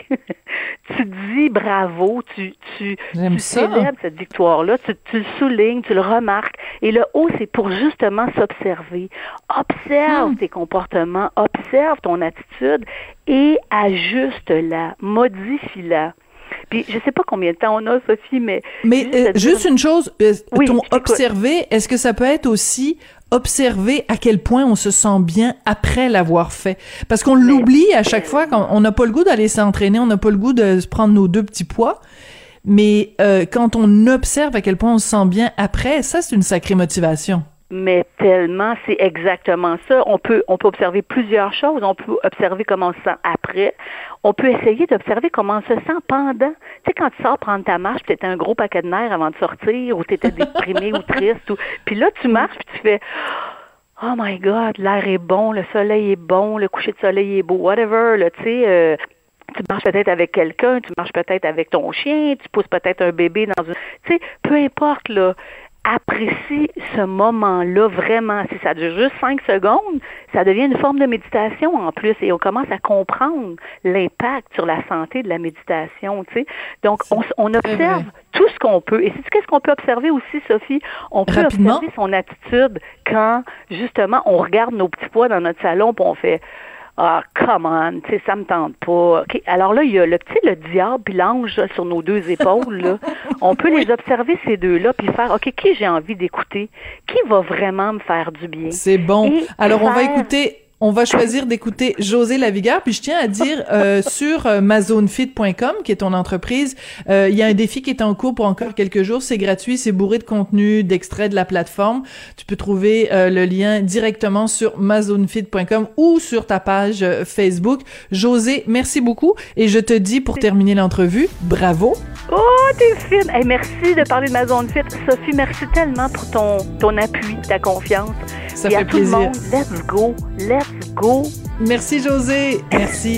Tu dis bravo, tu célèbres cette victoire-là, tu le soulignes, tu le remarques. Et le O, c'est pour justement s'observer. Observe tes comportements, observe ton attitude et ajuste-la, modifie-la. Puis, je sais pas combien de temps on a, Sophie, mais juste une chose, ton observer, est-ce que ça peut être aussi observer à quel point on se sent bien après l'avoir fait? Parce qu'on l'oublie à chaque fois, quand on n'a pas le goût d'aller s'entraîner, on n'a pas le goût de se prendre nos 2 petits poids, mais quand on observe à quel point on se sent bien après, ça, c'est une sacrée motivation. Mais tellement, c'est exactement ça. On peut observer plusieurs choses. On peut observer comment on se sent après. On peut essayer d'observer comment on se sent pendant. Tu sais, quand tu sors prendre ta marche, tu étais un gros paquet de nerfs avant de sortir, ou tu étais déprimé ou triste. Puis là, tu marches, puis tu fais « Oh my God, l'air est bon, le soleil est bon, le coucher de soleil est beau, whatever. » Là, tu sais, tu marches peut-être avec quelqu'un, tu marches peut-être avec ton chien, tu pousses peut-être un bébé dans une... Tu sais, peu importe, là. Apprécie ce moment-là vraiment. Si ça dure juste 5 secondes, ça devient une forme de méditation en plus et on commence à comprendre l'impact sur la santé de la méditation, tu sais. Donc, on observe tout ce qu'on peut. Et sais-tu qu'est-ce qu'on peut observer aussi, Sophie? On peut observer son attitude quand, justement, on regarde nos petits pois dans notre salon puis on fait Ah, come on, tu sais, ça me tente pas. OK, alors là, il y a le diable puis l'ange là, sur nos 2 épaules, là. On peut les observer, ces deux-là, puis faire, OK, qui j'ai envie d'écouter? Qui va vraiment me faire du bien? C'est bon. Alors, on va choisir d'écouter Josée Lavigueur, puis je tiens à dire sur mazonefit.com, qui est ton entreprise, il y a un défi qui est en cours pour encore quelques jours, c'est gratuit, c'est bourré de contenu, d'extraits de la plateforme. Tu peux trouver le lien directement sur mazonefit.com ou sur ta page Facebook. Josée, merci beaucoup et je te dis pour terminer l'entrevue, bravo. Oh, t'es fine. Hey, merci de parler de Mazonefit. Sophie, merci tellement pour ton appui, ta confiance. Ça fait plaisir. Tout le monde, let's go. Merci Josée, merci.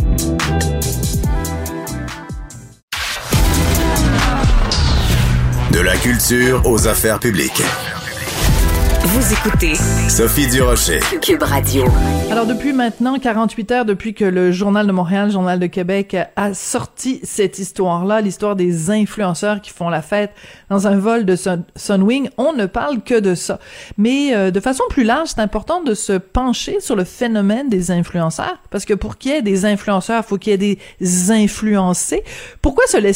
De la culture aux affaires publiques. Vous écoutez Sophie Durocher, Cube Radio. Alors depuis maintenant 48 heures, depuis que le Journal de Montréal, le Journal de Québec a sorti cette histoire-là, l'histoire des influenceurs qui font la fête dans un vol de Sunwing, on ne parle que de ça. Mais de façon plus large, c'est important de se pencher sur le phénomène des influenceurs, parce que pour qu'il y ait des influenceurs, il faut qu'il y ait des influencés. Pourquoi se laisse-t-on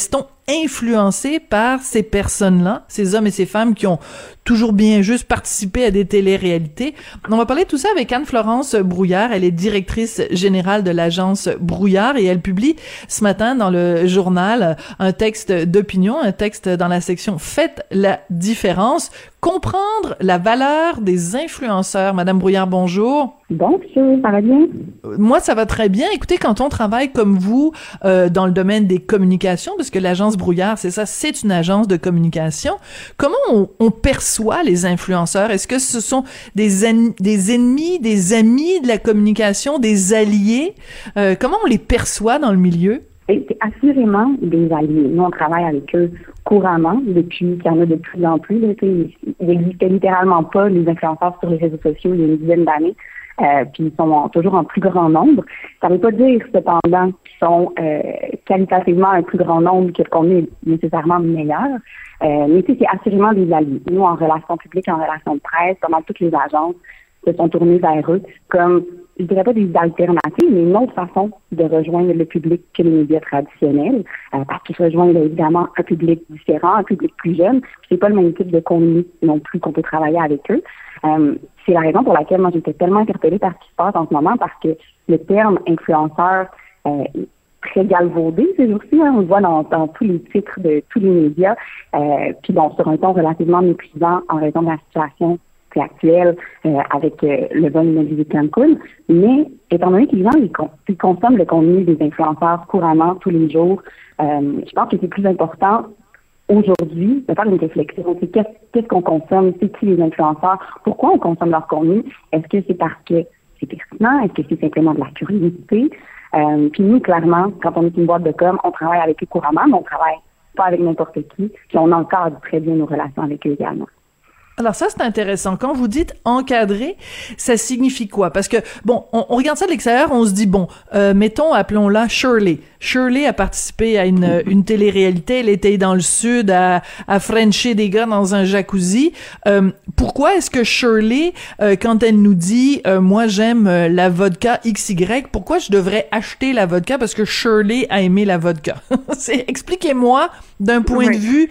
influencés par ces personnes-là, ces hommes et ces femmes qui ont toujours bien juste participé à des téléréalités. On va parler de tout ça avec Anne-Florence Brouillard. Elle est directrice générale de l'agence Brouillard et elle publie ce matin dans le journal un texte d'opinion, un texte dans la section « Faites la différence ». Comprendre la valeur des influenceurs. Madame Brouillard, bonjour. Bonjour, ça va bien? Moi, ça va très bien. Écoutez, quand on travaille comme vous dans le domaine des communications, parce que l'agence Brouillard, c'est ça, c'est une agence de communication, comment on perçoit les influenceurs? Est-ce que ce sont des ennemis, des amis de la communication, des alliés? Comment on les perçoit dans le milieu? C'est assurément des alliés. Nous, on travaille avec eux couramment depuis qu'il y en a de plus en plus. Là, il n'existait littéralement pas les influenceurs sur les réseaux sociaux il y a une dizaine d'années. Puis ils sont toujours en plus grand nombre. Ça ne veut pas dire, cependant, qu'ils sont qualitativement un plus grand nombre que le contenu est nécessairement meilleur. Mais c'est assurément des alliés. Nous, en relations publiques, en relations de presse, pendant toutes les agences se sont tournées vers eux comme, je dirais pas des alternatives, mais une autre façon de rejoindre le public que les médias traditionnels, parce qu'ils rejoignent évidemment un public différent, un public plus jeune. C'est pas le même type de contenu non plus qu'on peut travailler avec eux. C'est la raison pour laquelle moi j'étais tellement interpellée par ce qui se passe en ce moment, parce que le terme influenceur est très galvaudé ces jours-ci. On le voit dans tous les titres de tous les médias, puis bon, sur un ton relativement méprisant en raison de la situation actuelle avec le vol immobilier de Cancun. Mais étant donné que les gens ils consomment le contenu des influenceurs couramment tous les jours, je pense que c'est plus important aujourd'hui de faire une réflexion. C'est qu'est-ce qu'on consomme, c'est qui les influenceurs, pourquoi on consomme leur contenu, est-ce que c'est parce que c'est pertinent, est-ce que c'est simplement de la curiosité? Puis nous, clairement, quand on est une boîte de com, on travaille avec eux couramment, mais on travaille pas avec n'importe qui, puis on encadre très bien nos relations avec eux également. Alors ça, c'est intéressant. Quand vous dites encadrer, ça signifie quoi? Parce que, bon, on regarde ça de l'extérieur, on se dit, bon, mettons, appelons-la Shirley. Shirley a participé à une télé-réalité. Elle était dans le sud à frencher des gars dans un jacuzzi. Pourquoi est-ce que Shirley, quand elle nous dit, moi, j'aime la vodka XY, pourquoi je devrais acheter la vodka parce que Shirley a aimé la vodka? Expliquez-moi, d'un point de vue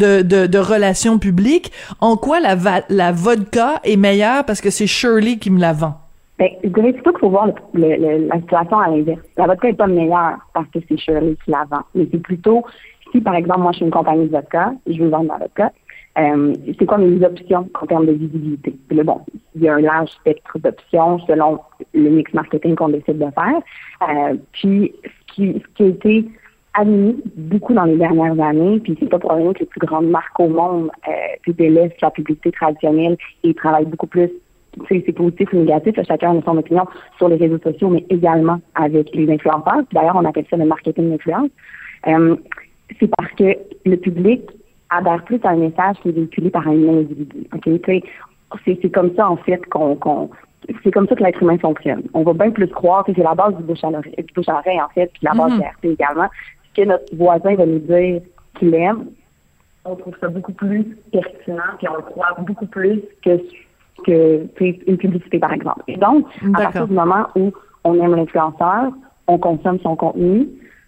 de relations publiques, en quoi la vodka est meilleure parce que c'est Shirley qui me la vend. Ben, je dirais plutôt qu'il faut voir la situation à l'inverse. La vodka n'est pas meilleure parce que c'est Shirley qui la vend. Mais c'est plutôt, si par exemple, moi je suis une compagnie de vodka, je veux vendre ma vodka, c'est quoi mes options en termes de visibilité? Puis là, bon, il y a un large spectre d'options selon le mix marketing qu'on décide de faire. Puis ce qui a été admis beaucoup dans les dernières années, puis c'est pas pour rien que les plus grandes marques au monde délaissent la publicité traditionnelle et travaillent beaucoup plus, c'est positif ou négatif, chacun a son opinion sur les réseaux sociaux, mais également avec les influenceurs. Puis d'ailleurs, on appelle ça le marketing d'influence. C'est parce que le public adhère plus à un message qui est véhiculé par un individu. Okay? C'est comme ça, en fait, c'est comme ça que l'être humain fonctionne. On va bien plus croire que c'est la base du bouche à oreille, en fait, puis la base de RT également. Que notre voisin va nous dire qu'il aime, on trouve ça beaucoup plus pertinent, puis on le croit beaucoup plus que une publicité, par exemple. Et donc, à partir du moment où on aime l'influenceur, on consomme son contenu,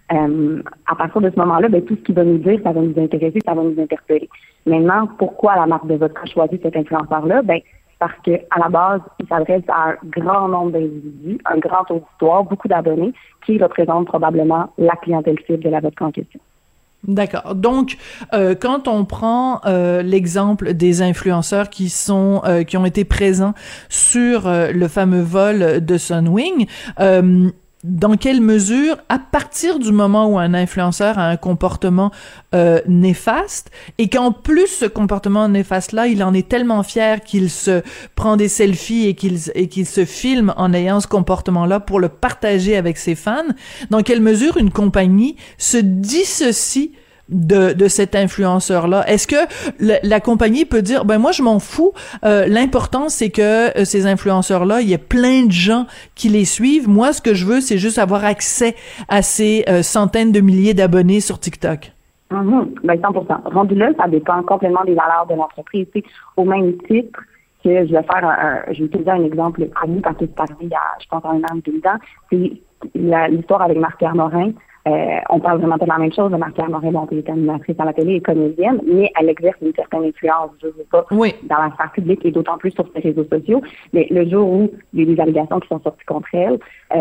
à partir de ce moment-là, ben, tout ce qu'il va nous dire, ça va nous intéresser, ça va nous interpeller. Maintenant, pourquoi la marque de vodka a choisi cet influenceur-là? Ben, parce que à la base, il s'adresse à un grand nombre d'individus, un grand auditoire, beaucoup d'abonnés, qui représentent probablement la clientèle cible de la vodka en question. D'accord. Donc, quand on prend l'exemple des influenceurs qui ont été présents sur le fameux vol de Sunwing, dans quelle mesure, à partir du moment où un influenceur a un comportement néfaste, et qu'en plus ce comportement néfaste-là, il en est tellement fier qu'il se prend des selfies et qu'il se filme en ayant ce comportement-là pour le partager avec ses fans, dans quelle mesure une compagnie se dissocie de cet influenceur-là? Est-ce que la compagnie peut dire, ben moi je m'en fous, l'important c'est que ces influenceurs-là, il y a plein de gens qui les suivent, moi ce que je veux c'est juste avoir accès à ces centaines de milliers d'abonnés sur TikTok? Ben 100%. Rendu là, ça dépend complètement des valeurs de l'entreprise. Au même titre que je vais utiliser un exemple connu parce que c'est arrivé il y a, je pense, 1 an ou 2 ans, c'est l'histoire avec Marc-Pierre Morin On parle vraiment pas de la même chose. Marie-Claire Morin, bon, elle est animatrice à la télé et comédienne, mais elle exerce une certaine influence, je sais pas, dans la sphère publique et d'autant plus sur ses réseaux sociaux. Mais le jour où il y a eu des allégations qui sont sorties contre elle,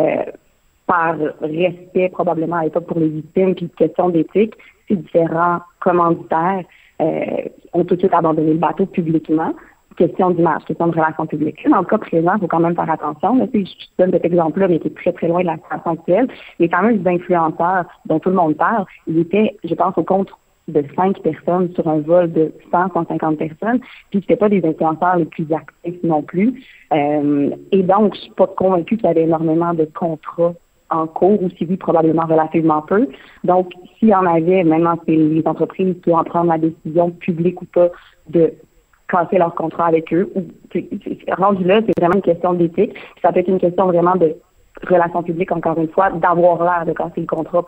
par respect probablement à l'époque pour les victimes, puis question d'éthique, ces différents commanditaires ont tout de suite abandonné le bateau publiquement. Question d'image, question de relations publiques. Dans le cas présent, il faut quand même faire attention. Là, je donne cet exemple-là, mais qui est très, très loin de la situation actuelle. Les fameux influenceurs dont tout le monde parle, ils étaient, je pense, au compte de 5 personnes sur un vol de 150 personnes, puis c'était pas des influenceurs les plus actifs non plus. Et donc, je suis pas convaincue qu'il y avait énormément de contrats en cours, ou si oui, probablement relativement peu. Donc, s'il y en avait, maintenant, c'est les entreprises qui vont prendre la décision, publique ou pas, de casser leur contrat avec eux. Rendu là, c'est vraiment une question d'éthique. Ça peut être une question vraiment de relations publiques, encore une fois, d'avoir l'air de casser le contrat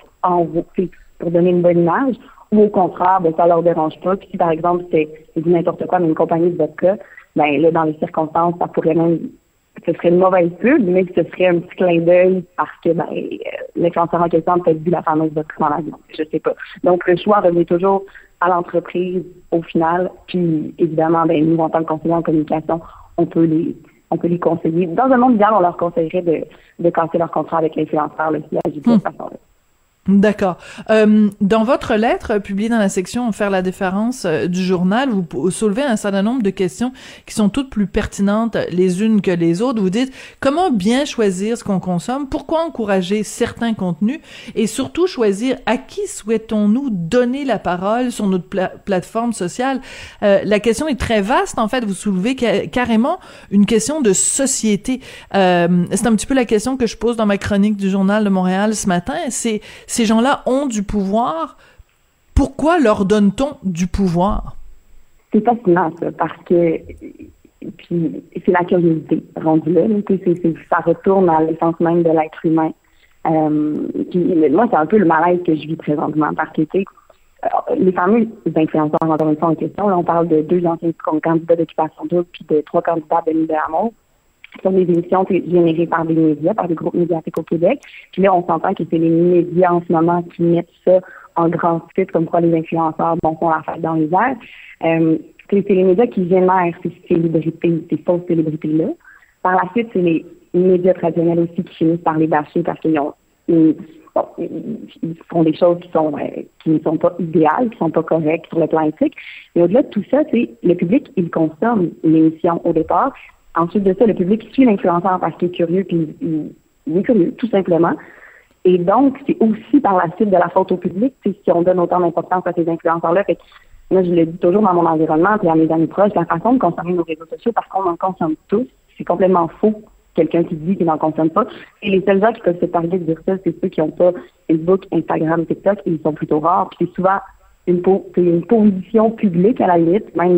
pour donner une bonne image, ou au contraire, ça leur dérange pas. Puis si, par exemple, c'est n'importe quoi, mais une compagnie de vodka, ben là, dans les circonstances, ça pourrait même, ce serait une mauvaise pub, mais ce serait un petit clin d'œil parce que l'influenceur en question a peut-être vu la fameuse vodka dans l'avion. Je sais pas. Donc, le choix revient toujours à l'entreprise au final. Puis, évidemment, nous, en tant que conseillers en communication, on peut les conseiller. Dans un monde idéal, on leur conseillerait de casser leur contrat avec l'influenceur, s'il agit de cette façon-là. D'accord. Dans votre lettre publiée dans la section Faire la différence du journal, vous soulevez un certain nombre de questions qui sont toutes plus pertinentes les unes que les autres. Vous dites comment bien choisir ce qu'on consomme, pourquoi encourager certains contenus et surtout choisir à qui souhaitons-nous donner la parole sur notre plateforme sociale. La question est très vaste. En fait, vous soulevez carrément une question de société. C'est un petit peu la question que je pose dans ma chronique du Journal de Montréal ce matin. Ces gens-là ont du pouvoir. Pourquoi leur donne-t-on du pouvoir? C'est fascinant, ça, parce que puis c'est la curiosité rendue là. Ça retourne à l'essence même de l'être humain. Puis moi, c'est un peu le malaise que je vis présentement, parce que les fameux influenceurs, encore une fois en question, là, on parle de 2 anciens candidats d'Occupation Double puis de 3 candidats de Nuit de l'amour. Ce sont des émissions générées par des médias, par des groupes médiatiques au Québec. Puis là, on s'entend que c'est les médias en ce moment qui mettent ça en grand titre, comme quoi les influenceurs font la fête dans les airs. C'est les médias qui génèrent ces célébrités, ces fausses célébrités-là. Par la suite, c'est les médias traditionnels aussi qui finissent par les bâcher parce qu'ils ils font des choses qui ne sont pas idéales, qui ne sont pas correctes sur le plan éthique. Mais au-delà de tout ça, le public, il consomme l'émission au départ. Ensuite de ça, le public suit l'influenceur parce qu'il est curieux, puis il est curieux, tout simplement. Et donc, c'est aussi par la suite de la faute au public, si on donne autant d'importance à ces influenceurs-là. Fait que, moi, je le dis toujours dans mon environnement, puis à mes amis proches, la façon de consommer nos réseaux sociaux, parce qu'on en consomme tous, c'est complètement faux. Quelqu'un qui dit qu'il n'en consomme pas. Et les seuls gens qui peuvent se targuer de dire ça, c'est ceux qui n'ont pas Facebook, Instagram, TikTok, et ils sont plutôt rares. Puis c'est souvent une position publique, à la limite, même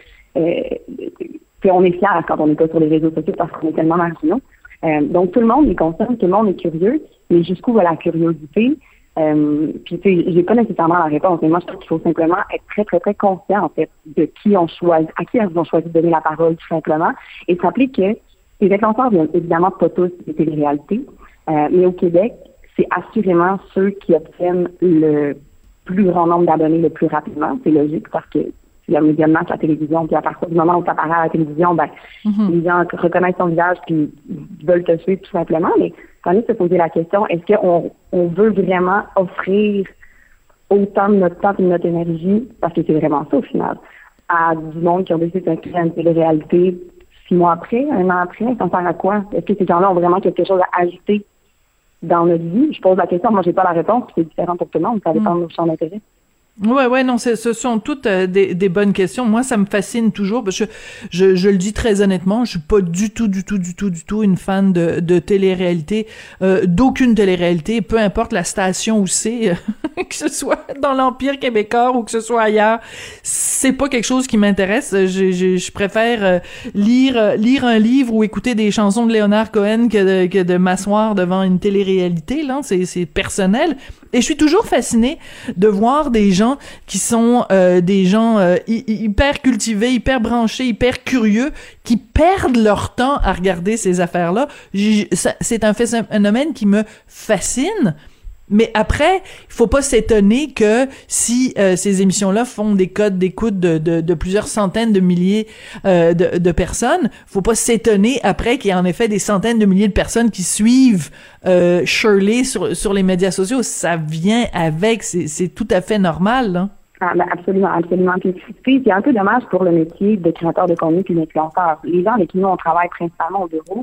on est fiers quand on n'est pas sur les réseaux sociaux parce qu'on est tellement marginaux. Donc, tout le monde les consomme, tout le monde est curieux, mais jusqu'où va la curiosité? Puis, j'ai pas nécessairement la réponse, mais moi, je trouve qu'il faut simplement être très, très, très conscient, en fait, de qui on choisit, à qui ils ont choisi de donner la parole, tout simplement, et se rappeler que les influenceurs viennent évidemment pas tous des téléréalités, mais au Québec, c'est assurément ceux qui obtiennent le plus grand nombre d'abonnés le plus rapidement. C'est logique parce que il y a immédiatement la télévision, puis à partir du moment où tu apparais à la télévision, les gens reconnaissent ton visage puis veulent te suivre tout simplement. Mais quand on se poser la question, est-ce qu'on veut vraiment offrir autant de notre temps et de notre énergie, parce que c'est vraiment ça au final, à du monde qui ont décidé de s'inscrire à une télé-réalité 6 mois après, 1 an après, ça sert à quoi? Est-ce que ces gens-là ont vraiment quelque chose à ajouter dans notre vie? Je pose la question, moi j'ai pas la réponse, c'est différent pour tout le monde, ça dépend de son intérêt. Ouais, non, ce sont toutes des bonnes questions. Moi, ça me fascine toujours parce que je le dis très honnêtement, je suis pas du tout une fan de télé-réalité, d'aucune télé-réalité, peu importe la station où c'est, que ce soit dans l'Empire québécois ou que ce soit ailleurs, c'est pas quelque chose qui m'intéresse. Je préfère lire un livre ou écouter des chansons de Léonard Cohen que de m'asseoir devant une télé-réalité. Là, c'est personnel. Et je suis toujours fascinée de voir des gens qui sont des gens hyper cultivés, hyper branchés, hyper curieux, qui perdent leur temps à regarder ces affaires-là. C'est un phénomène qui me fascine. Mais après, il faut pas s'étonner que si ces émissions-là font des codes d'écoute de plusieurs centaines de milliers de personnes, faut pas s'étonner après qu'il y ait en effet des centaines de milliers de personnes qui suivent Shirley sur les médias sociaux. Ça vient avec, c'est tout à fait normal, là. Ah, ben absolument. Puis c'est un peu dommage pour le métier de créateur de contenu puis d'influenceur. Les gens avec qui nous on travaille principalement au bureau,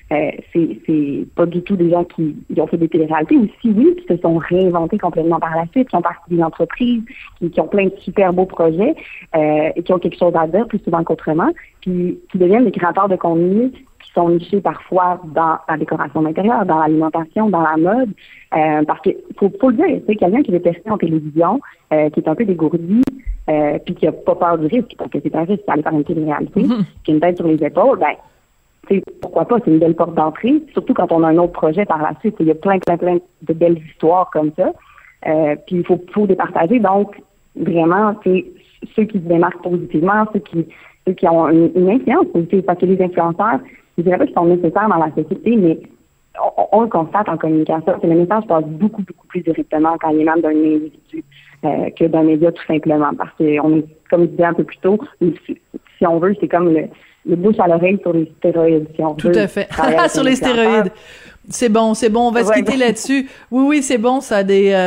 c'est pas du tout des gens qui ont fait des téléréalités, ou si oui, qui se sont réinventés complètement par la suite, qui ont parti des entreprises, qui ont plein de super beaux projets et qui ont quelque chose à dire plus souvent qu'autrement, puis qui deviennent des créateurs de contenu qui sont nichés parfois dans la décoration d'intérieur, dans l'alimentation, dans la mode, parce que faut le dire, c'est quelqu'un qui est percé en télévision, qui est un peu dégourdi, puis qui a pas peur du risque, parce que c'est un risque d'aller faire une télé-réalité, qui a une tête sur les épaules, ben pourquoi pas, c'est une belle porte d'entrée, surtout quand on a un autre projet par la suite. Il y a plein de belles histoires comme ça. Puis il faut les partager. Donc, vraiment, c'est ceux qui se démarquent positivement, ceux qui ont une influence positive, parce que les influenceurs, je dirais pas qu'ils sont nécessaires dans la société, mais on le constate en communication, que le message passe beaucoup plus directement quand il est même d'un individu que d'un média, tout simplement. Parce qu'on est, comme je disais un peu plus tôt, si on veut, c'est comme le bouche à l'oreille sur les stéroïdes. Si on Tout veut, à fait. Sur les stéroïdes. C'est bon, on va se quitter là-dessus. Oui, c'est bon, ça,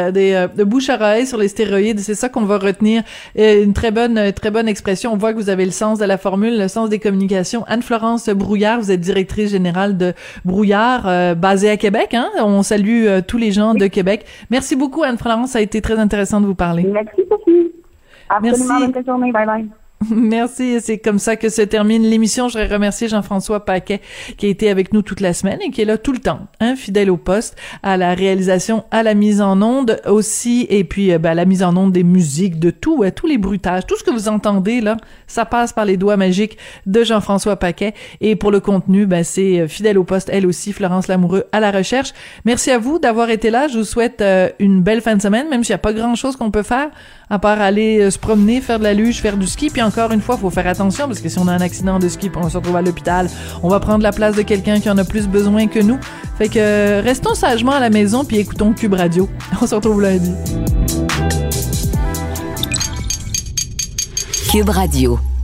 de bouche à oreille sur les stéroïdes, c'est ça qu'on va retenir. Une très bonne expression. On voit que vous avez le sens de la formule, le sens des communications. Anne-Florence Brouillard, vous êtes directrice générale de Brouillard, basée à Québec, hein. On salue tous les gens de Québec. Merci beaucoup, Anne-Florence, ça a été très intéressant de vous parler. Merci, Sophie. Absolument, Merci. bonne journée. Bye bye. Merci, c'est comme ça que se termine l'émission. Je voudrais remercier Jean-François Paquet qui a été avec nous toute la semaine et qui est là tout le temps, hein, fidèle au poste, à la réalisation, à la mise en onde aussi, et puis à la mise en onde des musiques, de tout, tous les bruitages, tout ce que vous entendez là, ça passe par les doigts magiques de Jean-François Paquet. Et pour le contenu, c'est fidèle au poste, elle aussi, Florence Lamoureux à la recherche. Merci à vous d'avoir été là. Je vous souhaite une belle fin de semaine, même s'il n'y a pas grand-chose qu'on peut faire à part aller se promener, faire de la luge, faire du ski. Puis encore une fois, faut faire attention parce que si on a un accident de ski, puis on se retrouve à l'hôpital, on va prendre la place de quelqu'un qui en a plus besoin que nous. Fait que restons sagement à la maison puis écoutons Cube Radio. On se retrouve lundi. Cube Radio.